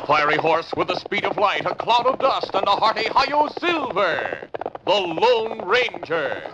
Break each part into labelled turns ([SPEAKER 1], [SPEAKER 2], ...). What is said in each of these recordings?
[SPEAKER 1] A fiery horse with the speed of light, a cloud of dust, and a hearty Hi-Yo Silver, the Lone Ranger.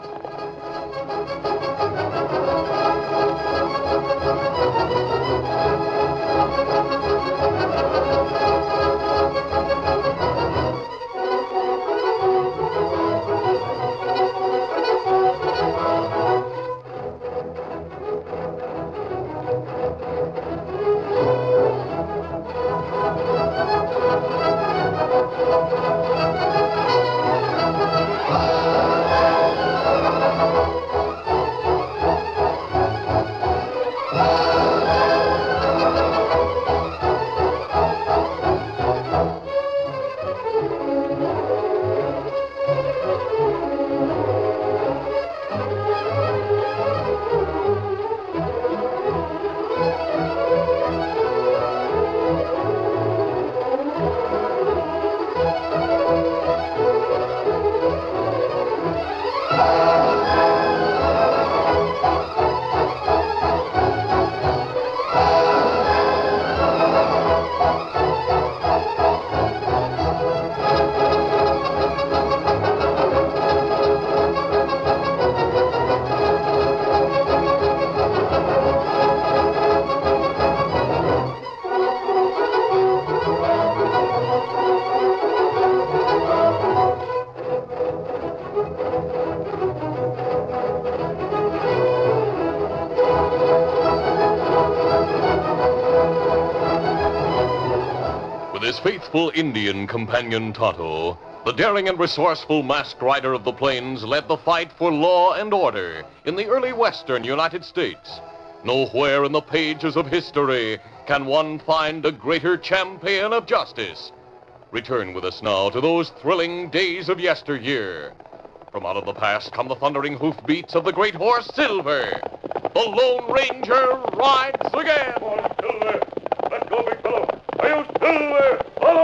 [SPEAKER 1] With his faithful Indian companion Tonto, the daring and resourceful masked rider of the plains led the fight for law and order in the early western United States. Nowhere in the pages of history can one find a greater champion of justice. Return with us now to those thrilling days of yesteryear. From out of the past come the thundering hoofbeats of the great horse Silver. The Lone Ranger rides again. Come on, Silver. Let's go, big fellow. Are you Silver?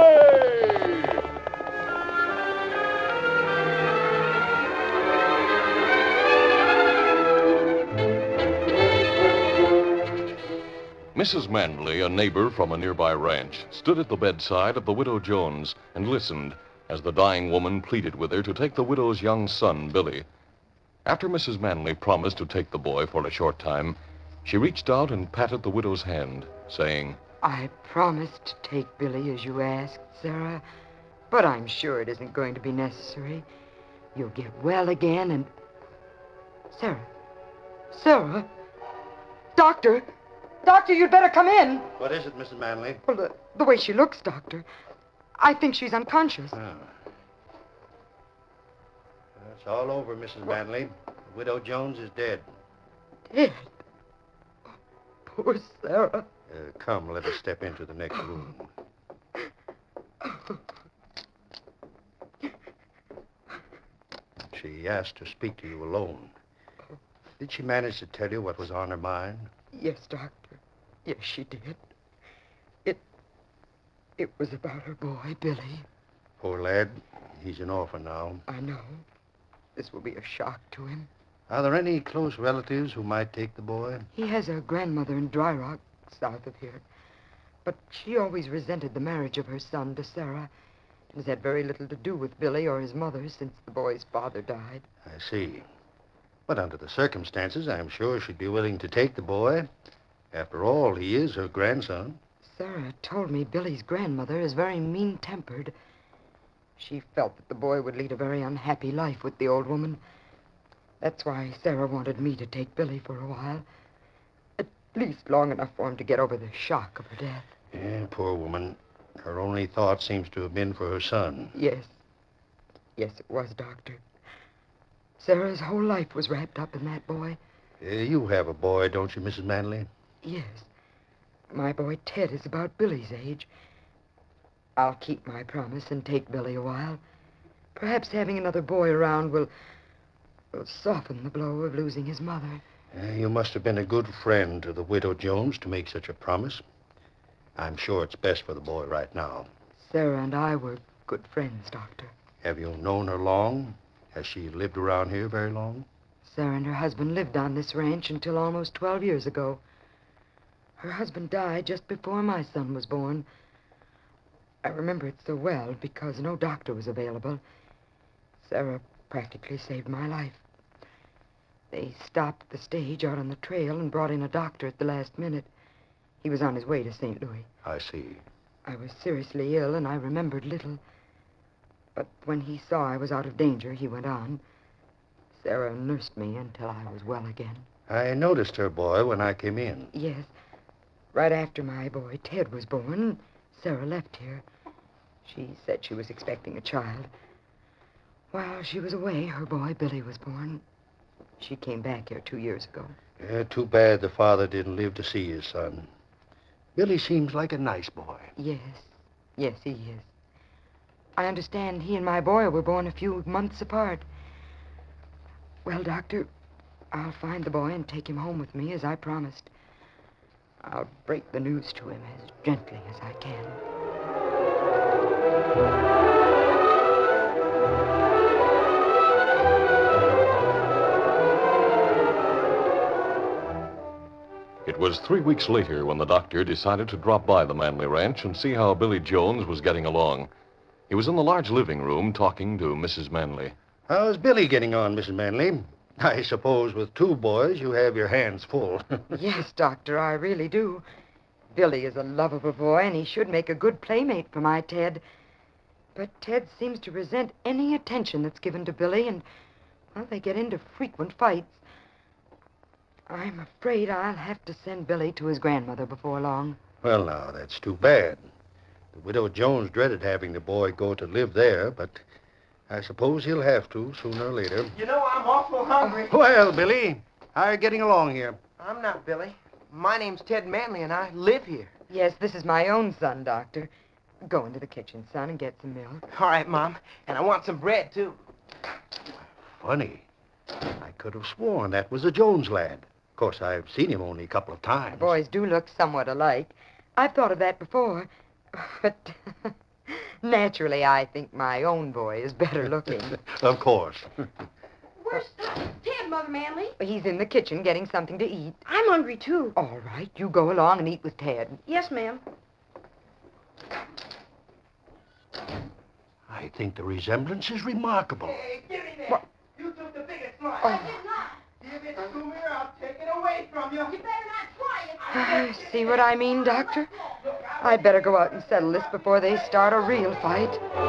[SPEAKER 1] Away! Mrs. Manley, a neighbor from a nearby ranch, stood at the bedside of the Widow Jones and listened as the dying woman pleaded with her to take the widow's young son, Billy. After Mrs. Manley promised to take the boy for a short time, she reached out and patted the widow's hand, saying,
[SPEAKER 2] I promised to take Billy as you asked, Sarah, but I'm sure it isn't going to be necessary. You'll get well again and... Sarah? Doctor, you'd better come in.
[SPEAKER 3] What is it, Mrs. Manley?
[SPEAKER 2] Well, the way she looks, Doctor. I think she's unconscious.
[SPEAKER 3] Oh. It's all over, Mrs. Manley. Widow Jones is dead.
[SPEAKER 2] Dead? Poor Sarah.
[SPEAKER 3] Come, let us step into the next room. She asked to speak to you alone. Did she manage to tell you what was on her mind?
[SPEAKER 2] Yes, Doctor. Yes, she did. It was about her boy, Billy.
[SPEAKER 3] Poor lad. He's an orphan now.
[SPEAKER 2] I know. This will be a shock to him.
[SPEAKER 3] Are there any close relatives who might take the boy?
[SPEAKER 2] He has a grandmother in Dry Rock, south of here. But she always resented the marriage of her son to Sarah. It has had very little to do with Billy or his mother since the boy's father died.
[SPEAKER 3] I see. But under the circumstances, I'm sure she'd be willing to take the boy. After all, he is her grandson.
[SPEAKER 2] Sarah told me Billy's grandmother is very mean-tempered. She felt that the boy would lead a very unhappy life with the old woman. That's why Sarah wanted me to take Billy for a while. At least long enough for him to get over the shock of her death.
[SPEAKER 3] Yeah, poor woman. Her only thought seems to have been for her son.
[SPEAKER 2] Yes. Yes, it was, Doctor. Sarah's whole life was wrapped up in that boy.
[SPEAKER 3] You have a boy, don't you, Mrs. Manley?
[SPEAKER 2] Yes. My boy Ted is about Billy's age. I'll keep my promise and take Billy a while. Perhaps having another boy around will soften the blow of losing his mother.
[SPEAKER 3] You must have been a good friend to the Widow Jones to make such a promise. I'm sure it's best for the boy right now.
[SPEAKER 2] Sarah and I were good friends, Doctor.
[SPEAKER 3] Have you known her long? Has she lived around here very long?
[SPEAKER 2] Sarah and her husband lived on this ranch until almost 12 years ago. Her husband died just before my son was born. I remember it so well because no doctor was available. Sarah practically saved my life. They stopped the stage out on the trail and brought in a doctor at the last minute. He was on his way to St. Louis.
[SPEAKER 3] I see.
[SPEAKER 2] I was seriously ill, and I remembered little. But when he saw I was out of danger, he went on. Sarah nursed me until I was well again.
[SPEAKER 3] I noticed her boy when I came in.
[SPEAKER 2] Yes. Right after my boy Ted was born, Sarah left here. She said she was expecting a child. While she was away, her boy Billy was born. She came back here 2 years ago.
[SPEAKER 3] Yeah, too bad the father didn't live to see his son. Billy seems like a nice boy.
[SPEAKER 2] Yes. Yes, he is. I understand he and my boy were born a few months apart. Well, Doctor, I'll find the boy and take him home with me as I promised. I'll break the news to him as gently as I can.
[SPEAKER 1] It was 3 weeks later when the doctor decided to drop by the Manley Ranch and see how Billy Jones was getting along. He was in the large living room talking to Mrs. Manley.
[SPEAKER 3] How's Billy getting on, Mrs. Manley? I suppose with 2 boys you have your hands full.
[SPEAKER 2] Yes, Doctor, I really do. Billy is a lovable boy, and he should make a good playmate for my Ted. But Ted seems to resent any attention that's given to Billy, and, well, they get into frequent fights. I'm afraid I'll have to send Billy to his grandmother before long.
[SPEAKER 3] Well, now, that's too bad. The widow Jones dreaded having the boy go to live there, but I suppose he'll have to sooner or later.
[SPEAKER 4] You know, I'm awful hungry.
[SPEAKER 3] Well, Billy, how are you getting along here?
[SPEAKER 4] I'm not Billy. My name's Ted Manley, and I live here.
[SPEAKER 2] Yes, this is my own son, Doctor. Go into the kitchen, son, and get some milk.
[SPEAKER 4] All right, Mom. And I want some bread, too.
[SPEAKER 3] Funny. I could have sworn that was a Jones lad. Of course, I've seen him only a couple of times.
[SPEAKER 2] The boys do look somewhat alike. I've thought of that before. But naturally, I think my own boy is better looking.
[SPEAKER 3] Of course.
[SPEAKER 5] Where's Ted, Mother Manley?
[SPEAKER 2] He's in the kitchen getting something to eat.
[SPEAKER 5] I'm hungry, too.
[SPEAKER 2] All right, you go along and eat with Ted.
[SPEAKER 5] Yes, ma'am.
[SPEAKER 3] I think the resemblance is remarkable.
[SPEAKER 4] Hey, give me that.
[SPEAKER 2] What?
[SPEAKER 4] You took the biggest slice.
[SPEAKER 2] Oh.
[SPEAKER 5] I did not.
[SPEAKER 4] Give it to me or I'll take it away from you.
[SPEAKER 5] You better not try it.
[SPEAKER 2] See what I mean, Doctor? I'd better go out and settle this before they start a real fight.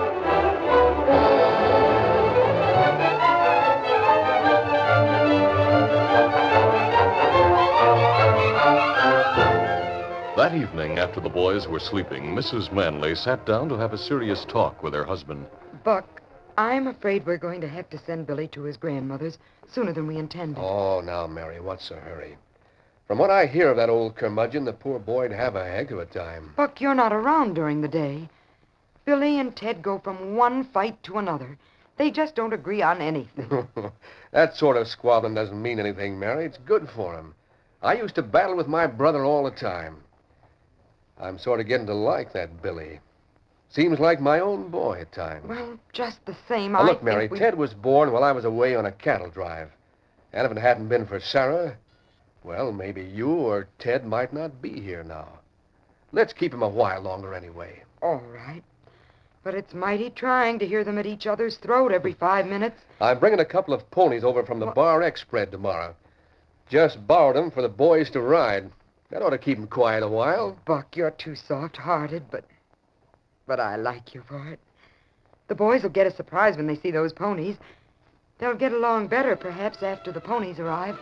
[SPEAKER 1] That evening, after the boys were sleeping, Mrs. Manley sat down to have a serious talk with her husband.
[SPEAKER 2] Buck, I'm afraid we're going to have to send Billy to his grandmother's sooner than we intended.
[SPEAKER 6] Oh, now, Mary, what's the hurry? From what I hear of that old curmudgeon, the poor boy'd have a heck of a time.
[SPEAKER 2] Buck, you're not around during the day. Billy and Ted go from one fight to another. They just don't agree on anything.
[SPEAKER 6] That sort of squabbling doesn't mean anything, Mary. It's good for him. I used to battle with my brother all the time. I'm sort of getting to like that Billy. Seems like my own boy at times.
[SPEAKER 2] Well, just the same,
[SPEAKER 6] Now,
[SPEAKER 2] I
[SPEAKER 6] look,
[SPEAKER 2] think
[SPEAKER 6] Mary,
[SPEAKER 2] we...
[SPEAKER 6] Ted was born while I was away on a cattle drive. And if it hadn't been for Sarah, well, maybe you or Ted might not be here now. Let's keep him a while longer anyway.
[SPEAKER 2] All right. But it's mighty trying to hear them at each other's throat every 5 minutes.
[SPEAKER 6] I'm bringing a couple of ponies over from the Bar X spread tomorrow. Just borrowed them for the boys to ride. That ought to keep them quiet a while.
[SPEAKER 2] Buck, you're too soft-hearted, but I like you for it. The boys will get a surprise when they see those ponies. They'll get along better, perhaps, after the ponies arrive.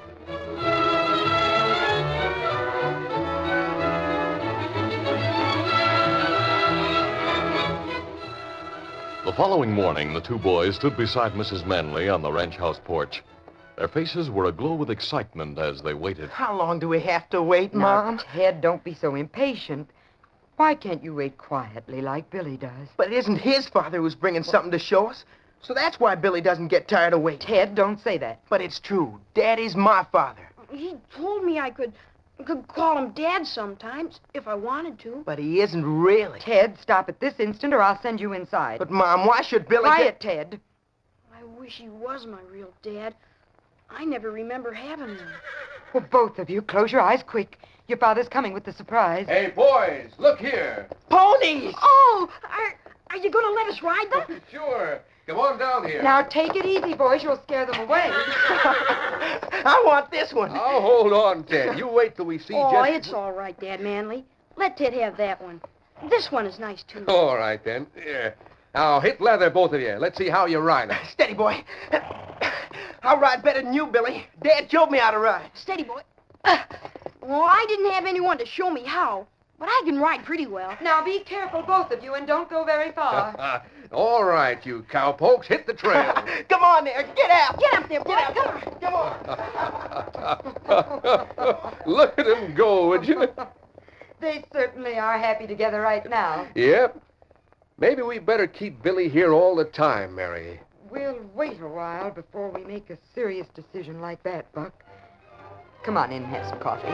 [SPEAKER 1] The following morning, the 2 boys stood beside Mrs. Manley on the ranch house porch. Their faces were aglow with excitement as they waited.
[SPEAKER 4] How long do we have to wait,
[SPEAKER 2] Now,
[SPEAKER 4] Mom?
[SPEAKER 2] Ted, don't be so impatient. Why can't you wait quietly like Billy does?
[SPEAKER 4] But it isn't his father who's bringing something to show us. So that's why Billy doesn't get tired of waiting.
[SPEAKER 2] Ted, don't say that.
[SPEAKER 4] But it's true. Daddy's my father.
[SPEAKER 5] He told me I could call him Dad sometimes if I wanted to.
[SPEAKER 4] But he isn't really.
[SPEAKER 2] Ted, stop at this instant or I'll send you inside.
[SPEAKER 4] But, Mom, why should Billy
[SPEAKER 2] Quiet, Ted.
[SPEAKER 5] I wish he was my real dad. I never remember having one.
[SPEAKER 2] Well, both of you, close your eyes quick. Your father's coming with the surprise.
[SPEAKER 6] Hey, boys, look here.
[SPEAKER 4] Ponies!
[SPEAKER 5] Oh, are you going to let us ride them?
[SPEAKER 6] Sure. Come on down here.
[SPEAKER 2] Now, take it easy, boys. You'll scare them away.
[SPEAKER 4] I want this one.
[SPEAKER 6] Oh, hold on, Ted. You wait till we see
[SPEAKER 5] Oh,
[SPEAKER 6] just...
[SPEAKER 5] it's all right, Dad Manley. Let Ted have that one. This one is nice, too.
[SPEAKER 6] All right, then. Yeah. Now, hit leather, both of you. Let's see how you ride it.
[SPEAKER 4] Steady, boy. I'll ride better than you, Billy. Dad showed me how to ride.
[SPEAKER 5] Steady, boy. Well, I didn't have anyone to show me how, but I can ride pretty well.
[SPEAKER 2] Now, be careful, both of you, and don't go very far.
[SPEAKER 6] All right, you cowpokes, hit the trail.
[SPEAKER 4] Come on there. Get out.
[SPEAKER 5] Get up there, boy.
[SPEAKER 4] Get out.
[SPEAKER 5] Come on.
[SPEAKER 4] Come on.
[SPEAKER 6] Look at them go, would you?
[SPEAKER 2] They certainly are happy together right now.
[SPEAKER 6] Yep. Maybe we better keep Billy here all the time, Mary.
[SPEAKER 2] We'll wait a while before we make a serious decision like that, Buck. Come on in and have some coffee.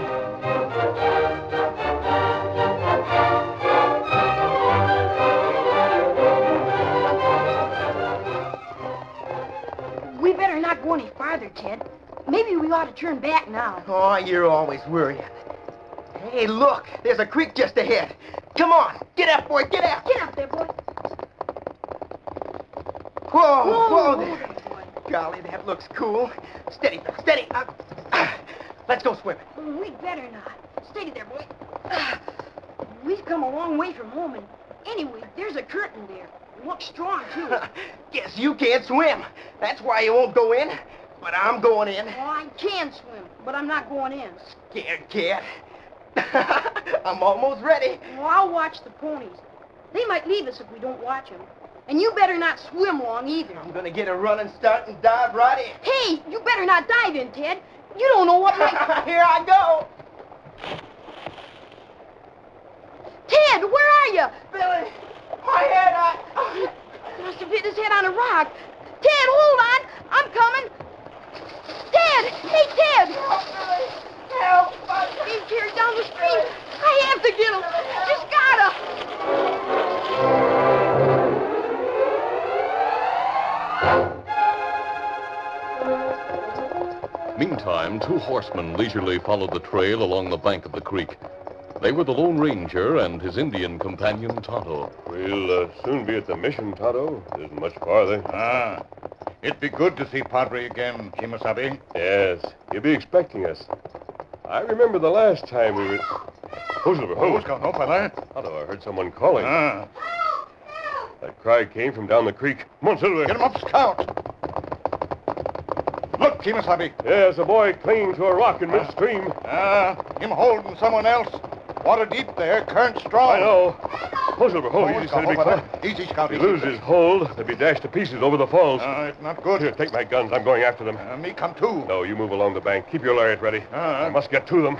[SPEAKER 5] We better not go any farther, Ted. Maybe we ought to turn back now.
[SPEAKER 4] Oh, you're always worrying. Hey, look. There's a creek just ahead. Come on. Get up, boy. Get out.
[SPEAKER 5] Get up there, boy.
[SPEAKER 4] Whoa,
[SPEAKER 5] Whoa,
[SPEAKER 4] there. Golly, that looks cool. Steady, steady. Let's go swimming.
[SPEAKER 5] We'd better not. Steady there, boy. We've come a long way from home, and anyway, there's a curtain there. It looks strong, too.
[SPEAKER 4] Guess you can't swim. That's why you won't go in. But I'm going in.
[SPEAKER 5] Well, I can swim, but I'm not going in.
[SPEAKER 4] Scared cat. I'm almost ready.
[SPEAKER 5] Well, I'll watch the ponies. They might leave us if we don't watch them. And you better not swim long either.
[SPEAKER 4] I'm gonna get a running start and dive right in.
[SPEAKER 5] Hey, you better not dive in, Ted. You don't know what might...
[SPEAKER 4] Here I go.
[SPEAKER 5] Ted, where are you?
[SPEAKER 4] Billy, my head,
[SPEAKER 5] He must have hit his head on a rock. Ted, hold on. I'm coming. Ted! Hey, Ted!
[SPEAKER 4] Help, Billy. Help.
[SPEAKER 5] He's carried down the stream. I have to get him. Just gotta.
[SPEAKER 1] Meantime, two horsemen leisurely followed the trail along the bank of the creek. They were the Lone Ranger and his Indian companion, Tonto.
[SPEAKER 7] We'll soon be at the mission, Tonto. It isn't much farther.
[SPEAKER 3] Ah, it'd be good to see Padre again, Kimasabi.
[SPEAKER 7] Yes, he'll be expecting us. I remember the last time we were... Who's over?
[SPEAKER 3] Who's going on, Father?
[SPEAKER 7] Tonto, I heard someone calling.
[SPEAKER 3] Ah,
[SPEAKER 7] That cry came from down the creek. Come on, Silver.
[SPEAKER 3] get him up, Scout. Look, Kimasabi.
[SPEAKER 7] There's a boy clinging to a rock in midstream.
[SPEAKER 3] Him holding someone else. Water deep there, current strong.
[SPEAKER 7] I know. Oh, Silver, easy,
[SPEAKER 3] Scout,
[SPEAKER 7] steady, be
[SPEAKER 3] Father.
[SPEAKER 7] quiet.
[SPEAKER 3] Easy, Scout,
[SPEAKER 7] If he
[SPEAKER 3] easy.
[SPEAKER 7] loses hold, they'll be dashed to pieces over the falls.
[SPEAKER 3] It's not good.
[SPEAKER 7] Here, take my guns. I'm going after them.
[SPEAKER 3] Me come too.
[SPEAKER 7] No, you move along the bank. Keep your lariat ready. I must get to them.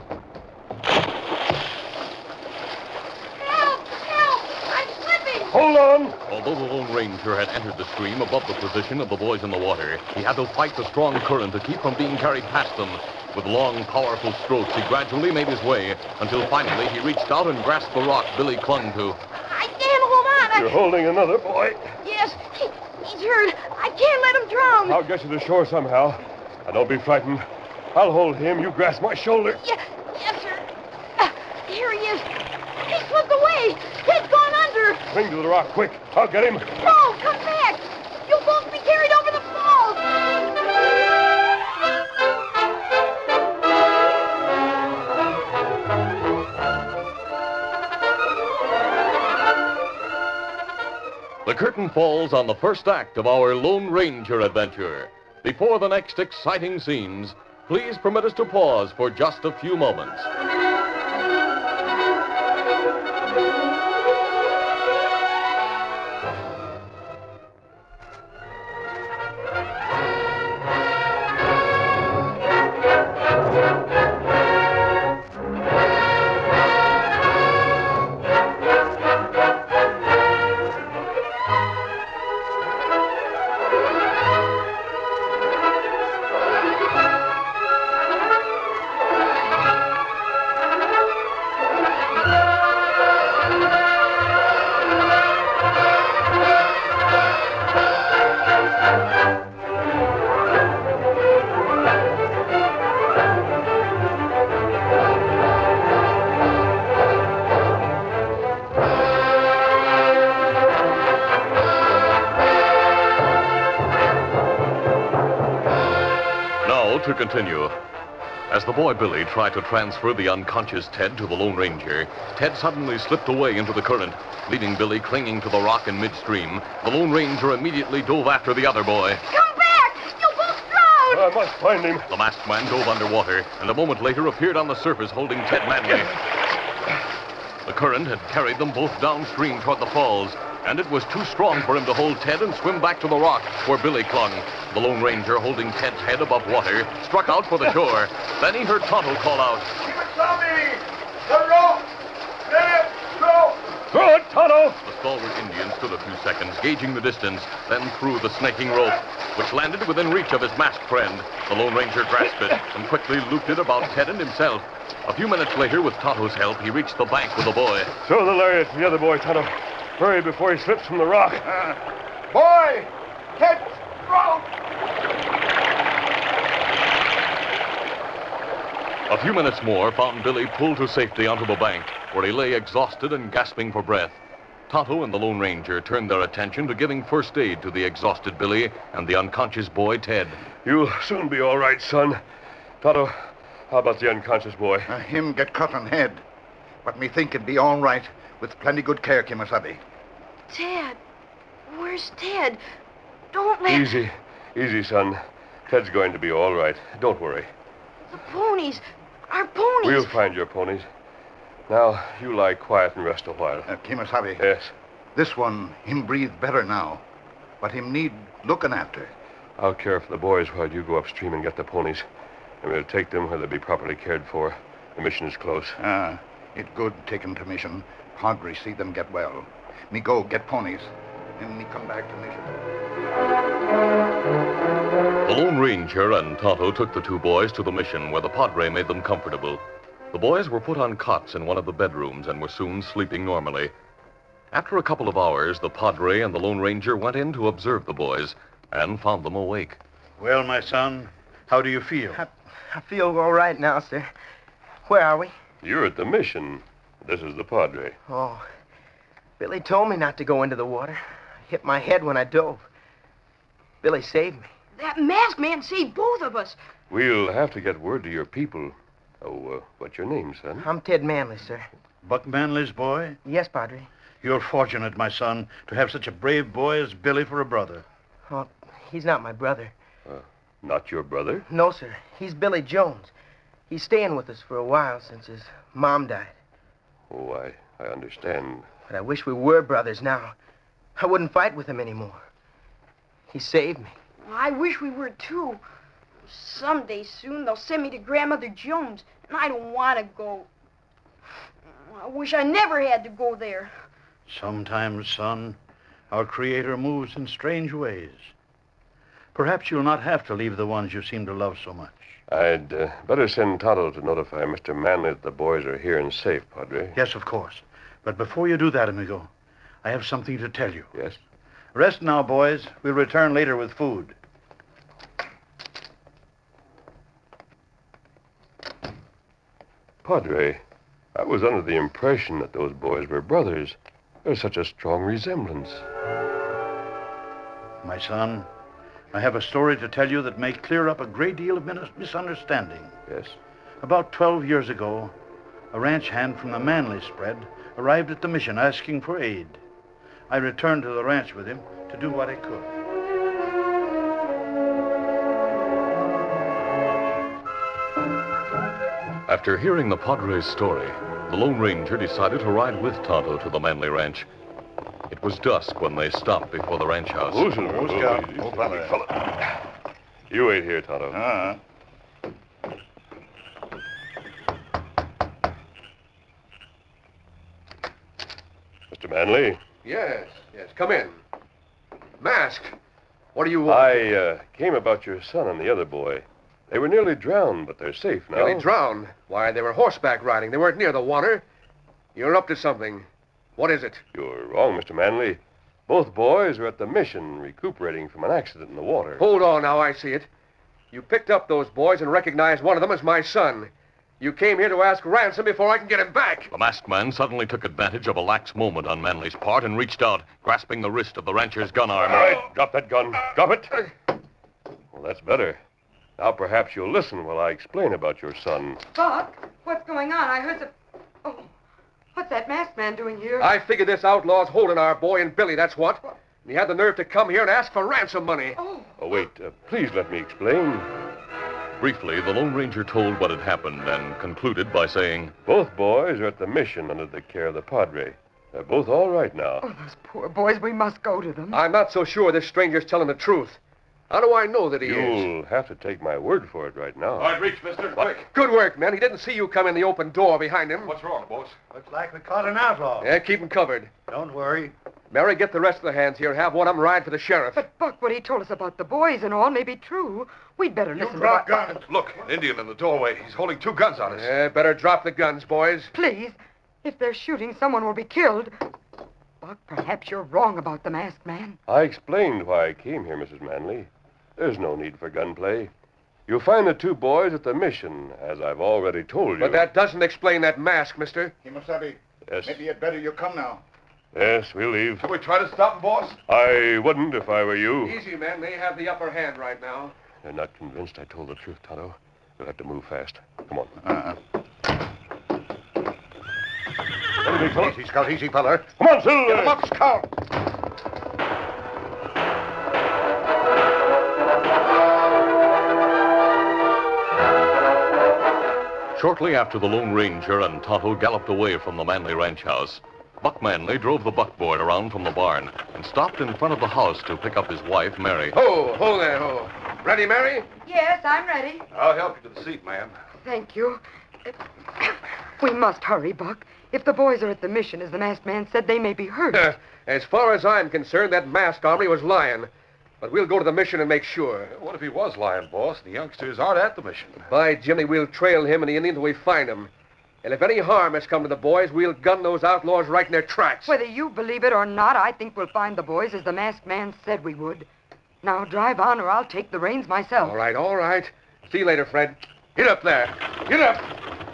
[SPEAKER 5] Help! Help! I'm slipping!
[SPEAKER 7] Hold on.
[SPEAKER 1] Although the Lone Ranger had entered the stream above the position of the boys in the water, he had to fight the strong current to keep from being carried past them. With long, powerful strokes, he gradually made his way until finally he reached out and grasped the rock Billy clung to.
[SPEAKER 5] I can't hold on.
[SPEAKER 7] You're holding another boy.
[SPEAKER 5] Yes, he's hurt. I can't let him drown.
[SPEAKER 7] I'll get you to shore somehow. Now, don't be frightened. I'll hold him. You grasp my shoulder.
[SPEAKER 5] Yes, sir. Here he is. He slipped away. He's gone under.
[SPEAKER 7] Cling to the rock, quick. I'll get him.
[SPEAKER 5] No, come back. You'll both be carried over the falls.
[SPEAKER 1] The curtain falls on the first act of our Lone Ranger adventure. Before the next exciting scenes, please permit us to pause for just a few moments. continue. As the boy Billy tried to transfer the unconscious Ted to the Lone Ranger, Ted suddenly slipped away into the current, leaving Billy clinging to the rock in midstream. The Lone Ranger immediately dove after the other boy.
[SPEAKER 5] Come back! You'll both drown!
[SPEAKER 7] I must find him.
[SPEAKER 1] The masked man dove underwater and a moment later appeared on the surface holding Ted Manley. The current had carried them both downstream toward the falls, and it was too strong for him to hold Ted and swim back to the rock where Billy clung. The Lone Ranger, holding Ted's head above water, struck out for the shore. Then he heard Tonto call out,
[SPEAKER 3] Tommy! The rope! Let it go!
[SPEAKER 7] Throw it, Tonto!
[SPEAKER 1] The stalwart Indian stood a few seconds, gauging the distance, then threw the snaking rope, which landed within reach of his masked friend. The Lone Ranger grasped it and quickly looped it about Ted and himself. A few minutes later, with Tonto's help, he reached the bank with the boy.
[SPEAKER 7] Throw the lariat to the other boy, Tonto. Hurry before he slips from the rock.
[SPEAKER 3] Boy! Catch rope!
[SPEAKER 1] A few minutes more found Billy pulled to safety onto the bank, where he lay exhausted and gasping for breath. Tonto and the Lone Ranger turned their attention to giving first aid to the exhausted Billy and the unconscious boy, Ted.
[SPEAKER 7] You'll soon be all right, son. Tonto, how about the unconscious boy?
[SPEAKER 3] Him get cut on head. But me think it'd be all right with plenty good care, Kimasabi.
[SPEAKER 5] Ted. Where's Ted? Don't let...
[SPEAKER 7] Easy, son. Ted's going to be all right. Don't worry.
[SPEAKER 5] The ponies. Our ponies.
[SPEAKER 7] We'll find your ponies. Now, you lie quiet and rest a while.
[SPEAKER 3] Kimasabi.
[SPEAKER 7] Yes.
[SPEAKER 3] This one, him breathe better now. But him need looking after.
[SPEAKER 7] I'll care for the boys while you go upstream and get the ponies. And we'll take them where they'll be properly cared for. The mission is close.
[SPEAKER 3] It good take 'em to mission. Padre see them get well. Me go get ponies. And me come back to mission.
[SPEAKER 1] The Lone Ranger and Tonto took the two boys to the mission where the Padre made them comfortable. The boys were put on cots in one of the bedrooms and were soon sleeping normally. After a couple of hours, the Padre and the Lone Ranger went in to observe the boys and found them awake.
[SPEAKER 3] Well, my son, how do you feel?
[SPEAKER 4] I feel all right now, sir. Where are we?
[SPEAKER 7] You're at the mission. This is the Padre.
[SPEAKER 4] Oh, Billy told me not to go into the water. I hit my head when I dove. Billy saved me.
[SPEAKER 5] That masked man saved both of us.
[SPEAKER 7] We'll have to get word to your people. Oh, what's your name, son?
[SPEAKER 4] I'm Ted Manley, sir.
[SPEAKER 3] Buck Manley's boy?
[SPEAKER 4] Yes, Padre.
[SPEAKER 3] You're fortunate, my son, to have such a brave boy as Billy for a brother.
[SPEAKER 4] Oh, he's not my brother.
[SPEAKER 7] Not your brother?
[SPEAKER 4] No, sir. He's Billy Jones. He's staying with us for a while since his mom died.
[SPEAKER 7] Oh, I understand.
[SPEAKER 4] But I wish we were brothers now. I wouldn't fight with him anymore. He saved me.
[SPEAKER 5] I wish we were, too. Someday soon they'll send me to Grandmother Jones, and I don't want to go. I wish I never had to go there.
[SPEAKER 3] Sometimes, son, our Creator moves in strange ways. Perhaps you'll not have to leave the ones you seem to love so much.
[SPEAKER 7] I'd better send Tonto to notify Mr. Manley that the boys are here and safe, Padre.
[SPEAKER 3] Yes, of course. But before you do that, amigo, I have something to tell you.
[SPEAKER 7] Yes?
[SPEAKER 3] Rest now, boys. We'll return later with food.
[SPEAKER 7] Padre, I was under the impression that those boys were brothers. There's such a strong resemblance.
[SPEAKER 3] My son, I have a story to tell you that may clear up a great deal of misunderstanding.
[SPEAKER 7] Yes?
[SPEAKER 3] About 12 years ago, a ranch hand from the Manley spread arrived at the mission asking for aid. I returned to the ranch with him to do what I could.
[SPEAKER 1] After hearing the Padre's story, the Lone Ranger decided to ride with Tonto to the Manley Ranch. It was dusk when they stopped before the ranch house.
[SPEAKER 7] You wait here, Tonto. Mr. Manley?
[SPEAKER 6] Yes. Come in. Mask. What do you want?
[SPEAKER 7] I came about your son and the other boy. They were nearly drowned, but they're safe now.
[SPEAKER 6] Nearly drowned? Why, they were horseback riding. They weren't near the water. You're up to something. What is it?
[SPEAKER 7] You're wrong, Mr. Manley. Both boys are at the mission, recuperating from an accident in the water.
[SPEAKER 6] Hold on now, I see it. You picked up those boys and recognized one of them as my son. You came here to ask ransom before I can get him back.
[SPEAKER 1] The masked man suddenly took advantage of a lax moment on Manley's part and reached out, grasping the wrist of the rancher's gun arm.
[SPEAKER 7] All right, drop that gun. Drop it. Well, that's better. Now perhaps you'll listen while I explain about your son.
[SPEAKER 2] Buck, what's going on? I heard some... Oh, what's that masked man doing here?
[SPEAKER 6] I figured this outlaw's holding our boy and Billy, that's what. And he had the nerve to come here and ask for ransom money.
[SPEAKER 2] Oh.
[SPEAKER 7] Oh, wait. Please let me explain.
[SPEAKER 1] Briefly, the Lone Ranger told what had happened and concluded by saying,
[SPEAKER 7] Both boys are at the mission under the care of the Padre. They're both all right now.
[SPEAKER 2] Oh, those poor boys. We must go to them.
[SPEAKER 6] I'm not so sure this stranger's telling the truth. How do I know that he is?
[SPEAKER 7] You'll have to take my word for it right now.
[SPEAKER 8] All right, reach, mister. Quick.
[SPEAKER 6] Good work, man. He didn't see you come in the open door behind him.
[SPEAKER 8] What's wrong, boss?
[SPEAKER 3] Looks like we caught an outlaw.
[SPEAKER 6] Yeah, keep him covered.
[SPEAKER 3] Don't worry.
[SPEAKER 6] Mary, get the rest of the hands here. Have one of them ride for the sheriff.
[SPEAKER 2] But, Buck, what he told us about the boys and all may be true. We'd better listen
[SPEAKER 8] Drop
[SPEAKER 2] to what...
[SPEAKER 8] guns. Look, an Indian in the doorway. He's holding 2 guns on us.
[SPEAKER 6] Yeah, better drop the guns, boys.
[SPEAKER 2] Please, if they're shooting, someone will be killed. Buck, perhaps you're wrong about the masked man.
[SPEAKER 7] I explained why I came here, Mrs. Manley. There's no need for gunplay. You'll find the 2 boys at the mission, as I've already told you.
[SPEAKER 6] But that doesn't explain that mask, mister.
[SPEAKER 8] Kimasabi,
[SPEAKER 7] Yes.
[SPEAKER 8] maybe you'd better you come now.
[SPEAKER 7] Yes, we'll leave.
[SPEAKER 8] Shall we try to stop him, boss?
[SPEAKER 7] I wouldn't if I were you.
[SPEAKER 6] Easy, man. They have the upper hand right now.
[SPEAKER 7] They're not convinced I told the truth, Tonto. We'll have to move fast. Come on. Steady, big fella.
[SPEAKER 8] Easy, Scout, easy, feller.
[SPEAKER 7] Come on, Silver.
[SPEAKER 8] Get him up, Scout.
[SPEAKER 1] Shortly after the Lone Ranger and Tonto galloped away from the Manley ranch house, Buck Manley drove the buckboard around from the barn and stopped in front of the house to pick up his wife, Mary.
[SPEAKER 6] Ho there, ho. Ready, Mary?
[SPEAKER 2] Yes, I'm ready.
[SPEAKER 8] I'll help you to the seat, ma'am.
[SPEAKER 2] Thank you. We must hurry, Buck. If the boys are at the mission, as the masked man said, they may be hurt.
[SPEAKER 6] As far as I'm concerned, that masked hombre was lying. But we'll go to the mission and make sure.
[SPEAKER 8] What if he was lying, boss? The youngsters aren't at the mission.
[SPEAKER 6] By Jimmy, we'll trail him and the Indian till we find him. And if any harm has come to the boys, we'll gun those outlaws right in their tracks.
[SPEAKER 2] Whether you believe it or not, I think we'll find the boys as the masked man said we would. Now drive on or I'll take the reins myself.
[SPEAKER 6] All right. See you later, Fred. Get up there. Get up.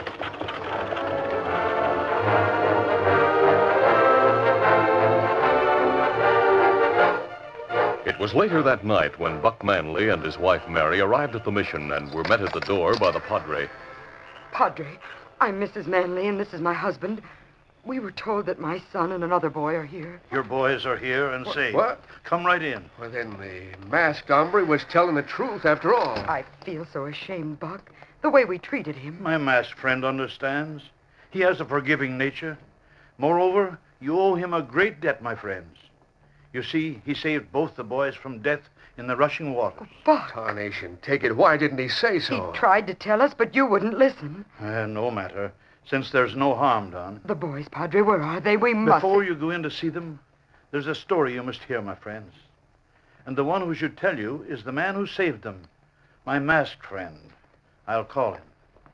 [SPEAKER 1] It was later that night when Buck Manley and his wife, Mary, arrived at the mission and were met at the door by the Padre.
[SPEAKER 2] Padre, I'm Mrs. Manley and this is my husband. We were told that my son and another boy are here.
[SPEAKER 3] Your boys are here and safe.
[SPEAKER 6] What?
[SPEAKER 3] Come right in.
[SPEAKER 6] Well, then the masked hombre was telling the truth after all.
[SPEAKER 2] I feel so ashamed, Buck. The way we treated him.
[SPEAKER 3] My masked friend understands. He has a forgiving nature. Moreover, you owe him a great debt, my friends. You see, he saved both the boys from death in the rushing waters.
[SPEAKER 2] Buck,
[SPEAKER 6] Tarnation, take it. Why didn't he say so?
[SPEAKER 2] he tried to tell us, but you wouldn't listen.
[SPEAKER 3] No matter, since there's no harm done.
[SPEAKER 2] The boys, Padre, where are they? We must...
[SPEAKER 3] Before you go in to see them, there's a story you must hear, my friends. And the one who should tell you is the man who saved them, my masked friend. I'll call him.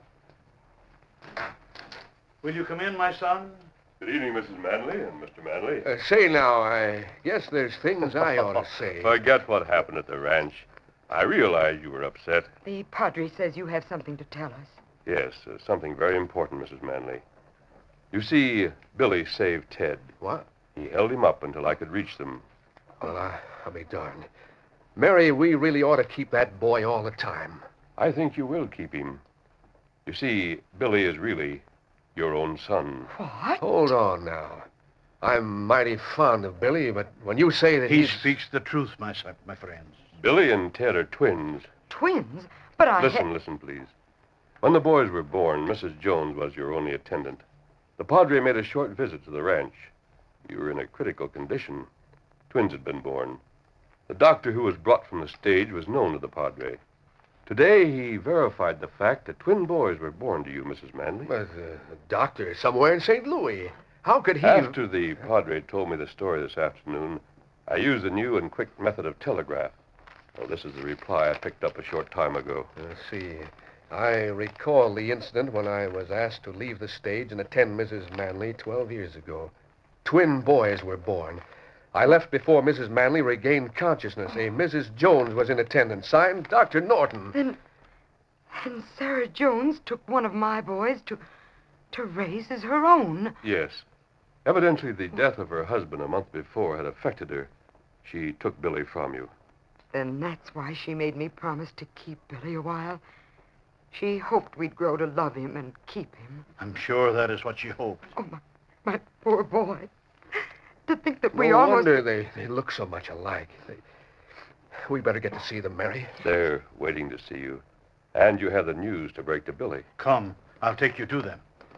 [SPEAKER 3] Will you come in, my son?
[SPEAKER 7] Good evening, Mrs. Manley and Mr. Manley.
[SPEAKER 6] Say now, I guess there's things I ought to say.
[SPEAKER 7] Forget what happened at the ranch. I realize you were upset.
[SPEAKER 2] The Padre says you have something to tell us.
[SPEAKER 7] Yes, something very important, Mrs. Manley. You see, Billy saved Ted.
[SPEAKER 6] What?
[SPEAKER 7] He held him up until I could reach them.
[SPEAKER 6] Well, I'll be darned. Mary, we really ought to keep that boy all the time.
[SPEAKER 7] I think you will keep him. You see, Billy is really your own son.
[SPEAKER 2] What?
[SPEAKER 6] Hold on now. I'm mighty fond of Billy, but when you say that
[SPEAKER 3] He speaks the truth, my friends.
[SPEAKER 7] Billy and Ted are twins.
[SPEAKER 2] Twins? But I...
[SPEAKER 7] Listen, please. When the boys were born, Mrs. Jones was your only attendant. The Padre made a short visit to the ranch. You were in a critical condition. Twins had been born. The doctor who was brought from the stage was known to the Padre. Today, he verified the fact that twin boys were born to you, Mrs. Manley.
[SPEAKER 6] But the doctor is somewhere in St. Louis. How could he...
[SPEAKER 7] After the Padre told me the story this afternoon, I used a new and quick method of telegraph. Well, this is the reply I picked up a short time ago.
[SPEAKER 6] Let's see. I recall the incident when I was asked to leave the stage and attend Mrs. Manley 12 years ago. Twin boys were born. I left before Mrs. Manley regained consciousness. A Mrs. Jones was in attendance. Signed, Dr. Norton.
[SPEAKER 2] Then Sarah Jones took one of my boys to raise as her own.
[SPEAKER 7] Yes. Evidently, the death of her husband a month before had affected her. She took Billy from you.
[SPEAKER 2] Then that's why she made me promise to keep Billy a while. She hoped we'd grow to love him and keep him.
[SPEAKER 3] I'm sure that is what she hoped.
[SPEAKER 2] Oh, my poor boy. To think that we
[SPEAKER 6] No
[SPEAKER 2] almost...
[SPEAKER 6] wonder they look so much alike. We better get to see them, Mary.
[SPEAKER 7] They're waiting to see you. And you have the news to break to Billy.
[SPEAKER 3] Come, I'll take you to them.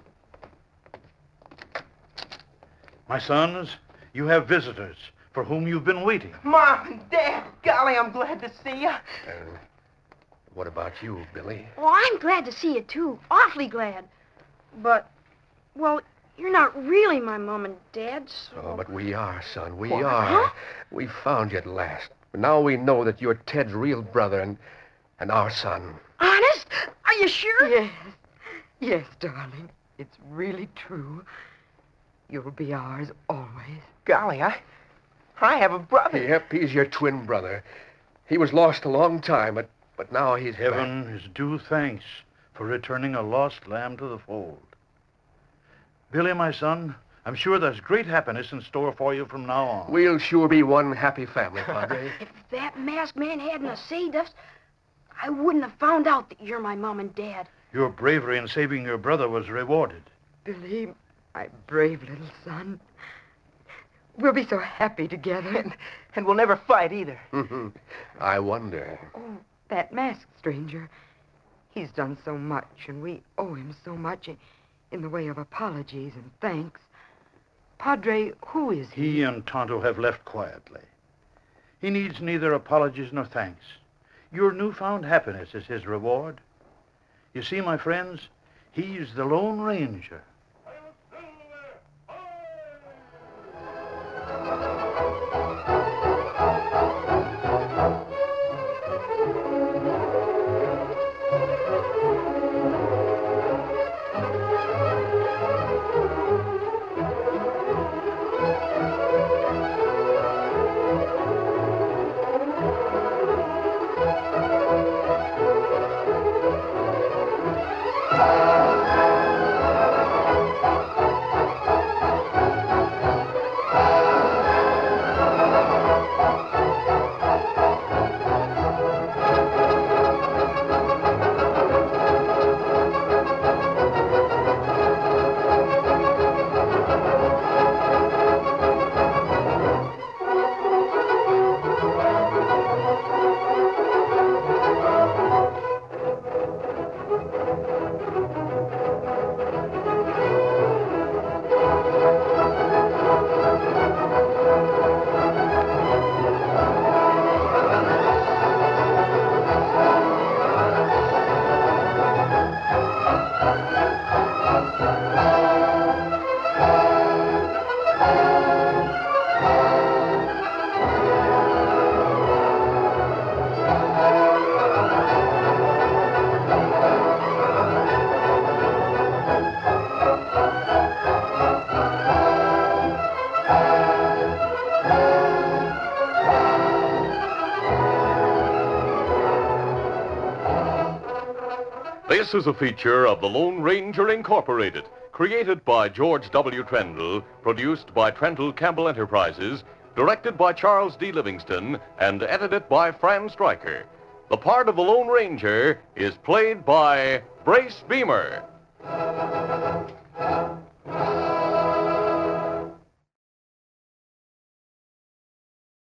[SPEAKER 3] My sons, you have visitors for whom you've been waiting.
[SPEAKER 4] Mom and Dad, golly, I'm glad to see you.
[SPEAKER 6] What about you, Billy?
[SPEAKER 5] Well, I'm glad to see you, too. Awfully glad. But, well, you're not really my mom and dad, so...
[SPEAKER 6] Oh, but we are, son. We
[SPEAKER 4] What?
[SPEAKER 6] are.
[SPEAKER 5] Huh?
[SPEAKER 6] We found you at last. But now we know that you're Ted's real brother and our son.
[SPEAKER 5] Honest? Are you sure?
[SPEAKER 2] Yes. Yes, darling. It's really true. You'll be ours always.
[SPEAKER 4] Golly, I have a brother.
[SPEAKER 6] Yep, he's your twin brother. He was lost a long time, but now he's back.
[SPEAKER 3] Heaven is due thanks for returning a lost lamb to the fold. Billy, my son, I'm sure there's great happiness in store for you from now on.
[SPEAKER 6] We'll sure be one happy family, Padre.
[SPEAKER 5] If that masked man hadn't have saved us, I wouldn't have found out that you're my mom and dad.
[SPEAKER 3] Your bravery in saving your brother was rewarded.
[SPEAKER 2] Billy, my brave little son. We'll be so happy together.
[SPEAKER 4] And we'll never fight either.
[SPEAKER 6] I wonder.
[SPEAKER 2] Oh, that masked stranger. He's done so much, and we owe him so much in the way of apologies and thanks. Padre, who is he?
[SPEAKER 3] He and Tonto have left quietly. He needs neither apologies nor thanks. Your newfound happiness is his reward. You see, my friends, he's the Lone Ranger.
[SPEAKER 1] This is a feature of the Lone Ranger Incorporated, created by George W. Trendle, produced by Trendle Campbell Enterprises, directed by Charles D. Livingston, and edited by Fran Stryker. The part of the Lone Ranger is played by Brace Beamer.